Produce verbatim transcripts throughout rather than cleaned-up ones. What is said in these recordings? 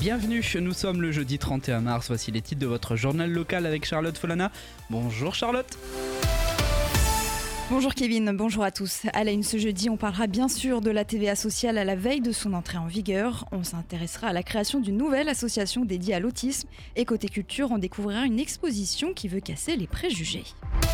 Bienvenue, nous sommes le jeudi trente et un mars, voici les titres de votre journal local avec Charlotte Folana. Bonjour Charlotte. Bonjour Kevin, bonjour à tous. À la une ce jeudi, on parlera bien sûr de la T V A sociale à la veille de son entrée en vigueur. On s'intéressera à la création d'une nouvelle association dédiée à l'autisme. Et côté culture, on découvrira une exposition qui veut casser les préjugés.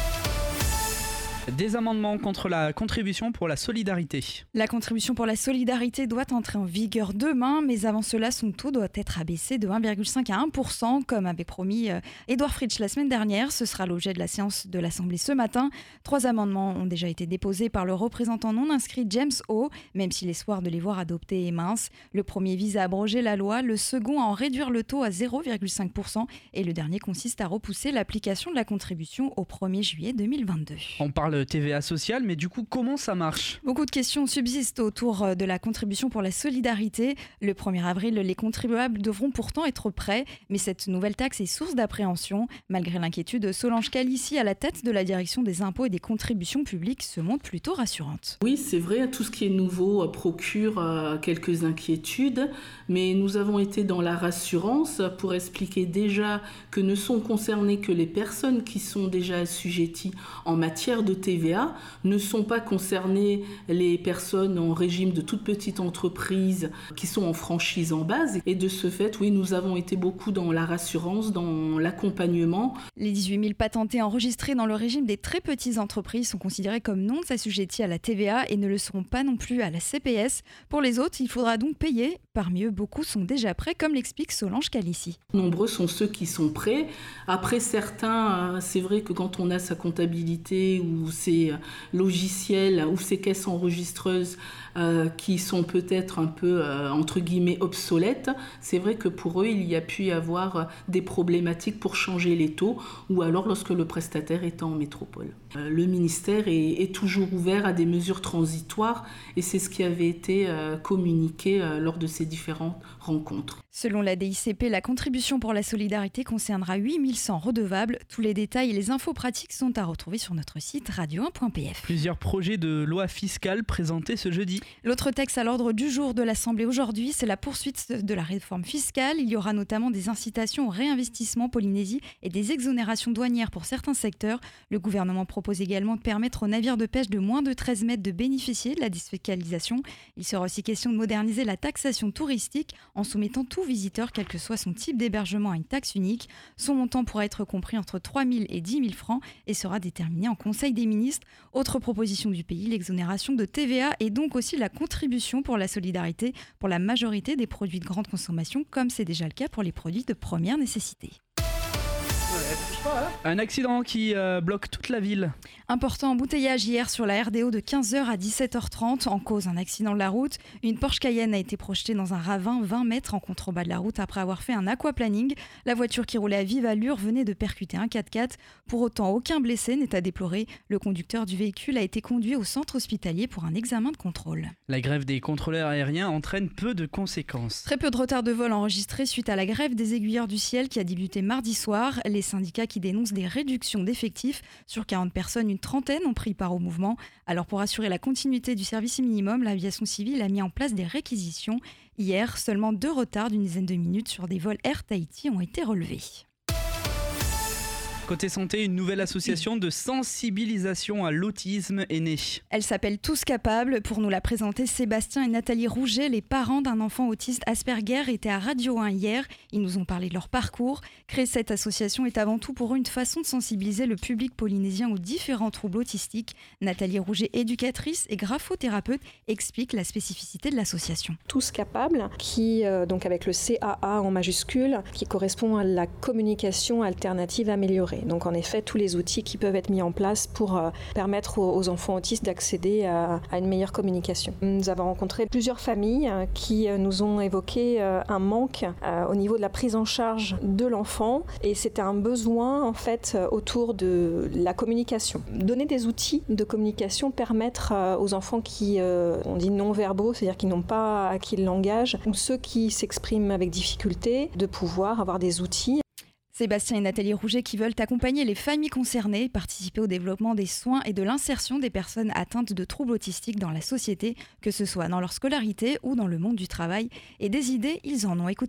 Des amendements contre la contribution pour la solidarité. La contribution pour la solidarité doit entrer en vigueur demain, mais avant cela, son taux doit être abaissé de un virgule cinq à un pour cent, comme avait promis Édouard Fritsch la semaine dernière. Ce sera l'objet de la séance de l'Assemblée ce matin. Trois amendements ont déjà été déposés par le représentant non inscrit James O, même si l'espoir de les voir adoptés est mince. Le premier vise à abroger la loi, le second à en réduire le taux à zéro virgule cinq pour cent et le dernier consiste à repousser l'application de la contribution au premier juillet deux mille vingt-deux. On parle T V A sociale, mais du coup, comment ça marche ? Beaucoup de questions subsistent autour de la contribution pour la solidarité. Le premier avril, les contribuables devront pourtant être prêts, mais cette nouvelle taxe est source d'appréhension. Malgré l'inquiétude, Solange Calici, à la tête de la direction des impôts et des contributions publiques, se montre plutôt rassurante. Oui, c'est vrai, tout ce qui est nouveau procure quelques inquiétudes, mais nous avons été dans la rassurance pour expliquer déjà que ne sont concernées que les personnes qui sont déjà assujetties en matière de T V A. Ne sont pas concernées les personnes en régime de toute petite entreprise qui sont en franchise en base. Et de ce fait, oui, nous avons été beaucoup dans la rassurance, dans l'accompagnement. Les dix-huit mille patentés enregistrés dans le régime des très petites entreprises sont considérés comme non assujettis à la T V A et ne le seront pas non plus à la C P S. Pour les autres, il faudra donc payer. Parmi eux, beaucoup sont déjà prêts, comme l'explique Solange Calici. Nombreux sont ceux qui sont prêts. Après, certains, c'est vrai que quand on a sa comptabilité ou ses logiciels ou ces caisses enregistreuses euh, qui sont peut-être un peu euh, entre guillemets obsolètes, c'est vrai que pour eux il y a pu y avoir des problématiques pour changer les taux ou alors lorsque le prestataire est en métropole. Euh, le ministère est, est toujours ouvert à des mesures transitoires et c'est ce qui avait été euh, communiqué euh, lors de ces différentes rencontres. Selon la D I C P, la contribution pour la solidarité concernera huit mille cent redevables. Tous les détails et les infos pratiques sont à retrouver sur notre site radio un point p f. Plusieurs projets de loi fiscale présentés ce jeudi. L'autre texte à l'ordre du jour de l'Assemblée aujourd'hui, c'est la poursuite de la réforme fiscale. Il y aura notamment des incitations au réinvestissement Polynésie et des exonérations douanières pour certains secteurs. Le gouvernement propose également de permettre aux navires de pêche de moins de treize mètres de bénéficier de la défiscalisation. Il sera aussi question de moderniser la taxation touristique en soumettant tout visiteur, quel que soit son type d'hébergement, à une taxe unique. Son montant pourra être compris entre trois mille et dix mille francs et sera déterminé en Conseil des ministres. Autre proposition du pays, l'exonération de T V A et donc aussi la contribution pour la solidarité pour la majorité des produits de grande consommation, comme c'est déjà le cas pour les produits de première nécessité. Un accident qui euh, bloque toute la ville. Important embouteillage hier sur la R D O de quinze heures à dix-sept heures trente. En cause, un accident de la route. Une Porsche Cayenne a été projetée dans un ravin vingt mètres en contrebas de la route après avoir fait un aquaplaning. La voiture qui roulait à vive allure venait de percuter un quatre-quatre. Pour autant, aucun blessé n'est à déplorer. Le conducteur du véhicule a été conduit au centre hospitalier pour un examen de contrôle. La grève des contrôleurs aériens entraîne peu de conséquences. Très peu de retard de vol enregistrés suite à la grève des aiguilleurs du ciel qui a débuté mardi soir. Les syndicats qui dénoncent des réductions d'effectifs. Sur quarante personnes, une trentaine ont pris part au mouvement. Alors pour assurer la continuité du service minimum, l'aviation civile a mis en place des réquisitions. Hier, seulement deux retards d'une dizaine de minutes sur des vols Air Tahiti ont été relevés. Côté santé, une nouvelle association de sensibilisation à l'autisme est née. Elle s'appelle Tous Capables. Pour nous la présenter, Sébastien et Nathalie Rouget, les parents d'un enfant autiste Asperger, étaient à Radio un hier. Ils nous ont parlé de leur parcours. Créer cette association est avant tout pour eux une façon de sensibiliser le public polynésien aux différents troubles autistiques. Nathalie Rouget, éducatrice et graphothérapeute, explique la spécificité de l'association. Tous Capables, qui, euh, donc avec le C A A en majuscule, qui correspond à la communication alternative améliorée. Donc en effet, tous les outils qui peuvent être mis en place pour euh, permettre aux, aux enfants autistes d'accéder à, à une meilleure communication. Nous avons rencontré plusieurs familles euh, qui euh, nous ont évoqué euh, un manque euh, au niveau de la prise en charge de l'enfant et c'était un besoin en fait euh, autour de la communication. Donner des outils de communication, permettre euh, aux enfants qui, euh, on dit non-verbaux, c'est-à-dire qui n'ont pas acquis le langage, ou ceux qui s'expriment avec difficulté, de pouvoir avoir des outils. Sébastien et Nathalie Rouget qui veulent accompagner les familles concernées, participer au développement des soins et de l'insertion des personnes atteintes de troubles autistiques dans la société, que ce soit dans leur scolarité ou dans le monde du travail. Et des idées, ils en ont, écoutez-les.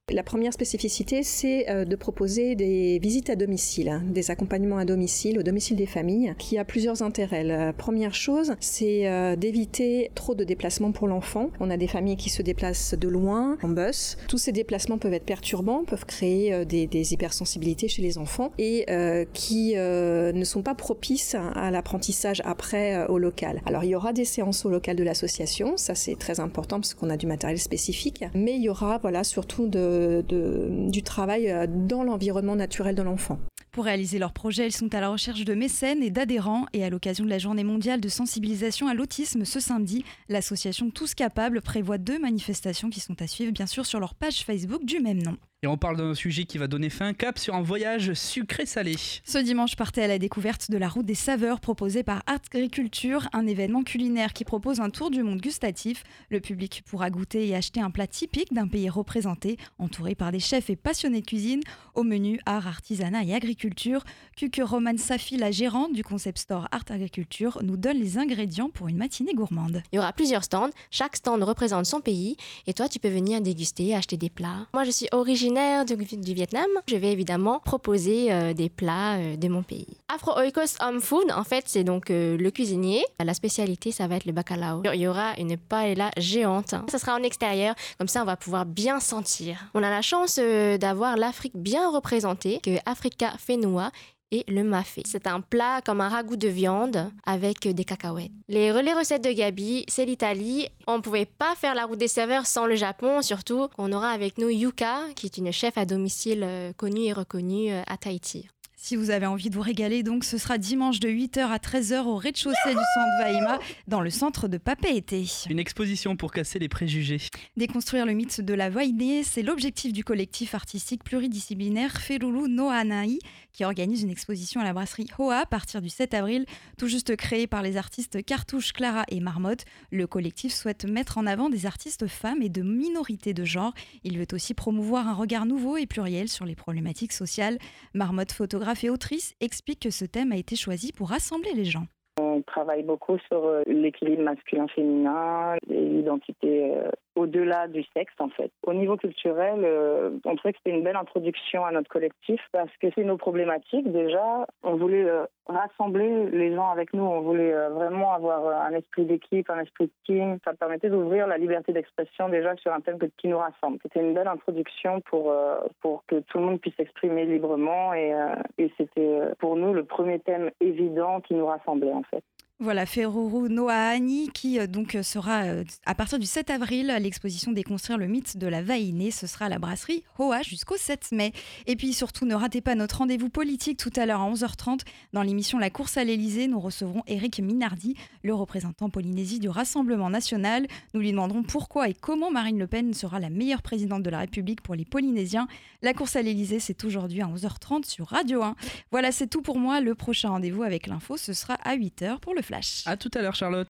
La première spécificité, c'est de proposer des visites à domicile, des accompagnements à domicile, au domicile des familles, qui a plusieurs intérêts. La première chose, c'est d'éviter trop de déplacements pour l'enfant. On a des familles qui se déplacent de loin, en bus. Tous ces déplacements peuvent être perturbants, peuvent créer des, des hypersensibilités chez les enfants et euh, qui euh, ne sont pas propices à l'apprentissage après euh, au local. Alors il y aura des séances au local de l'association, ça c'est très important parce qu'on a du matériel spécifique, mais il y aura voilà, surtout de De, de, du travail dans l'environnement naturel de l'enfant. Pour réaliser leur projet, ils sont à la recherche de mécènes et d'adhérents. Et à l'occasion de la journée mondiale de sensibilisation à l'autisme ce samedi, l'association Tous Capables prévoit deux manifestations qui sont à suivre bien sûr sur leur page Facebook du même nom. Et on parle d'un sujet qui va donner fin cap sur un voyage sucré-salé. Ce dimanche, partez à la découverte de la route des saveurs proposée par Art Agriculture, un événement culinaire qui propose un tour du monde gustatif. Le public pourra goûter et acheter un plat typique d'un pays représenté, entouré par des chefs et passionnés de cuisine. Au menu, art, artisanat et agriculture. Kuke Roman Safi, la gérante du concept store Art Agriculture, nous donne les ingrédients pour une matinée gourmande. Il y aura plusieurs stands, chaque stand représente son pays et toi tu peux venir déguster, acheter des plats. Moi je suis originaire Du, du Vietnam, je vais évidemment proposer euh, des plats euh, de mon pays. Afro Oikos Home Food, en fait, c'est donc euh, le cuisinier. La spécialité, ça va être le bacalao. Il y aura une paella géante. Ça sera en extérieur, comme ça on va pouvoir bien sentir. On a la chance euh, d'avoir l'Afrique bien représentée, que Africa Fenua et le mafé. C'est un plat comme un ragoût de viande avec des cacahuètes. Les relais recettes de Gabi, c'est l'Italie. On ne pouvait pas faire la route des saveurs sans le Japon, surtout qu'on aura avec nous Yuka, qui est une chef à domicile euh, connue et reconnue euh, à Tahiti. Si vous avez envie de vous régaler, donc, ce sera dimanche de huit heures à treize heures au rez-de-chaussée du centre Vaima, dans le centre de Papeete. Une exposition pour casser les préjugés. Déconstruire le mythe de la Wainé, c'est l'objectif du collectif artistique pluridisciplinaire Feruru no Hanai, qui organise une exposition à la brasserie Hoa à partir du sept avril, tout juste créée par les artistes Cartouche, Clara et Marmotte. Le collectif souhaite mettre en avant des artistes femmes et de minorités de genre. Il veut aussi promouvoir un regard nouveau et pluriel sur les problématiques sociales. Marmotte, photographe et autrice, explique que ce thème a été choisi pour rassembler les gens. On travaille beaucoup sur l'équilibre masculin-féminin et l'identité euh, au-delà du sexe, en fait. Au niveau culturel, euh, on trouvait que c'était une belle introduction à notre collectif parce que c'est nos problématiques. Déjà, on voulait euh, rassembler les gens avec nous. On voulait euh, vraiment avoir un esprit d'équipe, un esprit de team. Ça permettait d'ouvrir la liberté d'expression déjà sur un thème qui nous rassemble. C'était une belle introduction pour, euh, pour que tout le monde puisse s'exprimer librement et, euh, et c'était pour nous le premier thème évident qui nous rassemblait, en fait. Voilà, Feruru no Hanai qui euh, donc sera euh, à partir du sept avril à l'exposition Déconstruire le mythe de la Wainé. Ce sera à la brasserie Hoa jusqu'au sept mai. Et puis surtout, ne ratez pas notre rendez-vous politique tout à l'heure à onze heures trente. Dans l'émission La course à l'Elysée, nous recevrons Éric Minardi, le représentant Polynésie du Rassemblement national. Nous lui demanderons pourquoi et comment Marine Le Pen sera la meilleure présidente de la République pour les Polynésiens. La course à l'Elysée, c'est aujourd'hui à onze heures trente sur Radio un. Voilà, c'est tout pour moi. Le prochain rendez-vous avec l'info, ce sera à huit heures pour le Flash. À tout à l'heure, Charlotte.